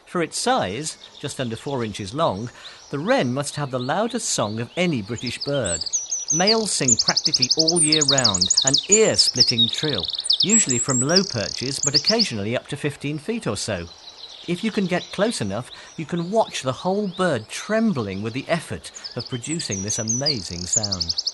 For its size, just under 4 inches long, the wren must have the loudest song of any British bird. Males sing practically all year round, an ear-splitting trill, usually from low perches but occasionally up to 15 feet or so. If you can get close enough, you can watch the whole bird trembling with the effort of producing this amazing sound.